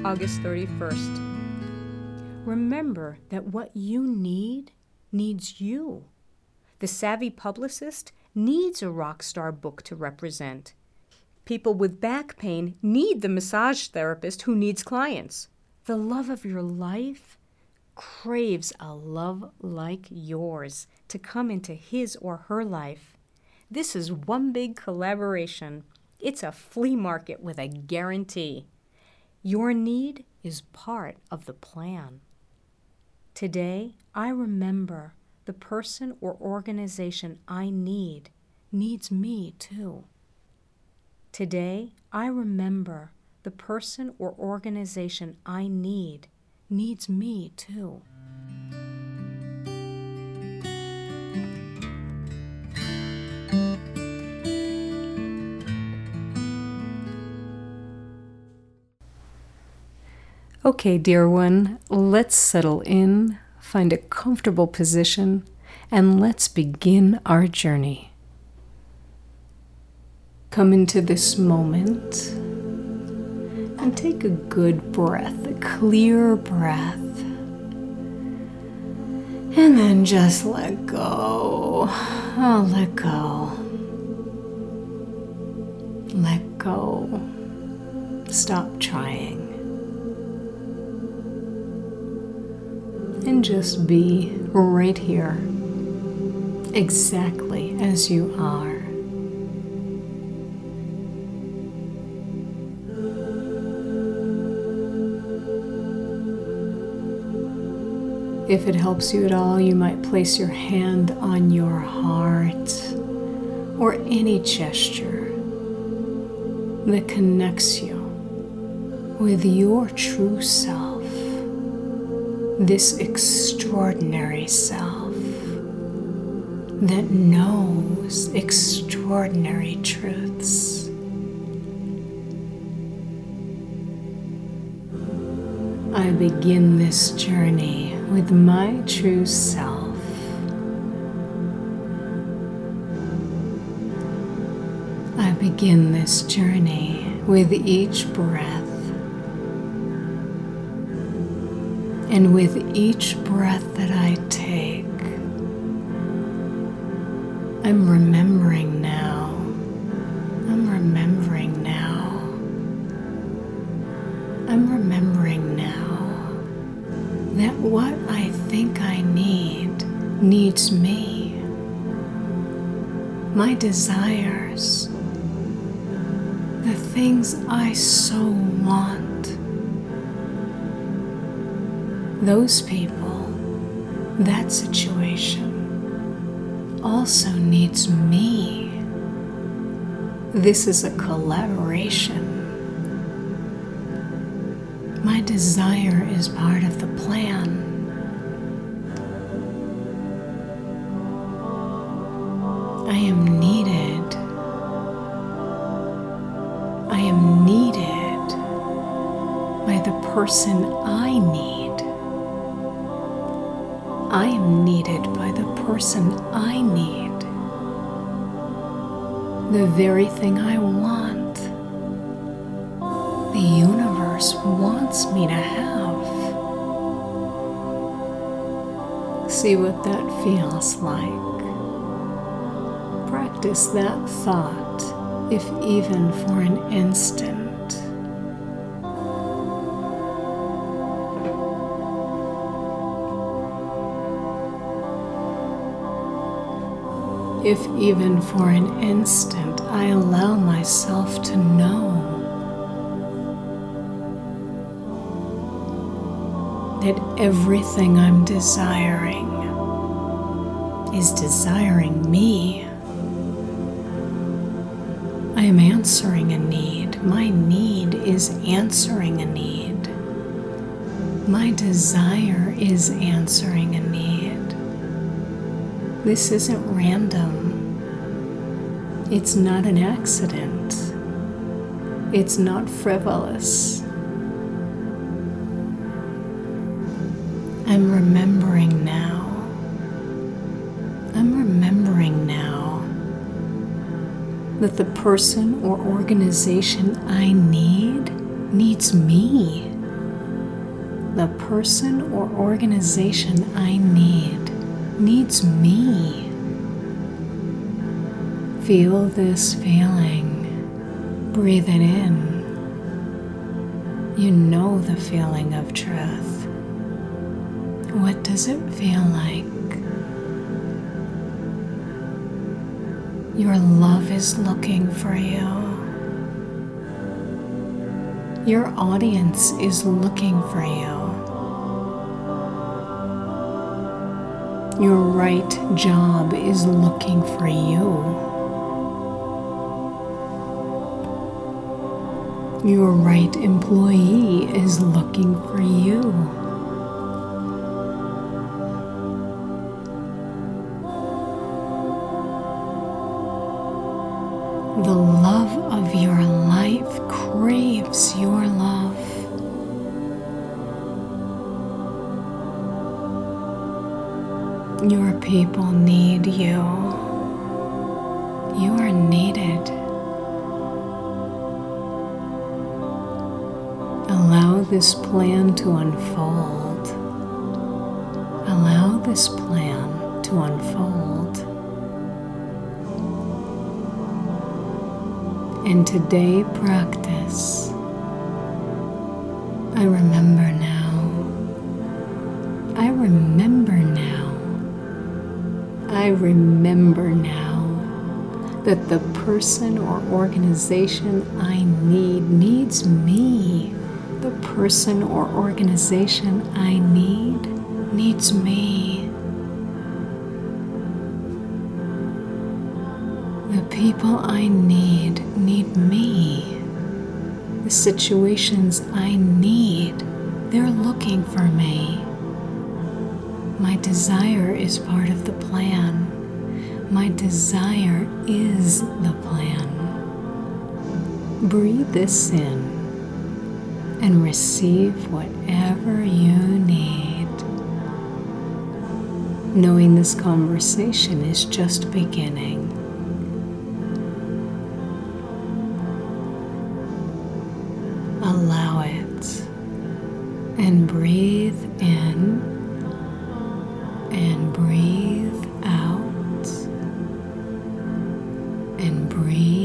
August 31st. Remember that what you need needs you. The savvy publicist needs a rock star book to represent. People with back pain need the massage therapist who needs clients. The love of your life craves a love like yours to come into his or her life. This is one big collaboration. It's a flea market with a guarantee. Your need is part of the plan. Today, I remember the person or organization I need needs me too. Today, I remember the person or organization I need needs me too. Okay, dear one, let's settle in, find a comfortable position, and let's begin our journey. Come into this moment and take a good breath, a clear breath. And then just let go. Oh, let go. Let go. Stop trying. And just be right here, exactly as you are. If it helps you at all, you might place your hand on your heart or any gesture that connects you with your true self. This extraordinary self that knows extraordinary truths. I begin this journey with my true self. I begin this journey with each breath. And with each breath that I take, I'm remembering now. I'm remembering now. I'm remembering now that what I think I need needs me. My desires, the things I so want, those people, that situation also needs me. This is a collaboration. My desire is part of the plan. I am needed. I am needed by the person I need. I am needed by the person I need. The very thing I want, the universe wants me to have. See what that feels like. Practice that thought, if even for an instant. If even for an instant I allow myself to know that everything I'm desiring is desiring me. I am answering a need. My need is answering a need. My desire is answering a need. This isn't random. It's not an accident. It's not frivolous. I'm remembering now. I'm remembering now that the person or organization I need needs me. The person or organization I need needs me. Feel this feeling. Breathe it in. You know the feeling of truth. What does it feel like? Your love is looking for you. Your audience is looking for you. Your right job is looking for you. Your right employee is looking for you. The love of your life craves your love. Your people need you. You are needed. Allow this plan to unfold. Allow this plan to unfold. And today practice. I remember now. I remember now. I remember now that the person or organization I need needs me. The person or organization I need needs me. The people I need me. The situations I need, they're looking for me. My desire is part of the plan. My desire is the plan. Breathe this in and receive whatever you need. Knowing this conversation is just beginning. Allow it and breathe in and breathe out and breathe